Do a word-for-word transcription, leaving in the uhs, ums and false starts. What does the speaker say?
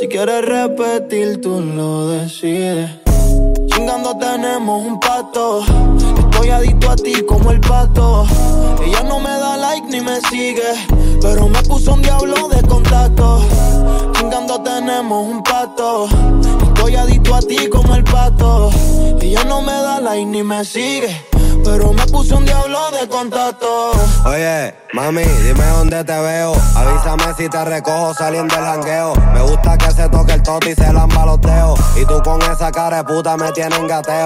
Si quieres repetir, tú lo decides. Chingando tenemos un pacto. Estoy adicto a ti como el pato. Ella no me da like ni me sigue, pero me puso un diablo de contacto. Chingando tenemos un pacto. Estoy adicto a ti como el pato. Ella no me da like ni me sigue, pero me puso un diablo de contacto. Oye, mami, dime dónde te veo. Avísame si te recojo saliendo del jangueo. Me gusta que se toque el toto y se lamba los dedos. Y tú con esa cara de puta me tienes en gateo.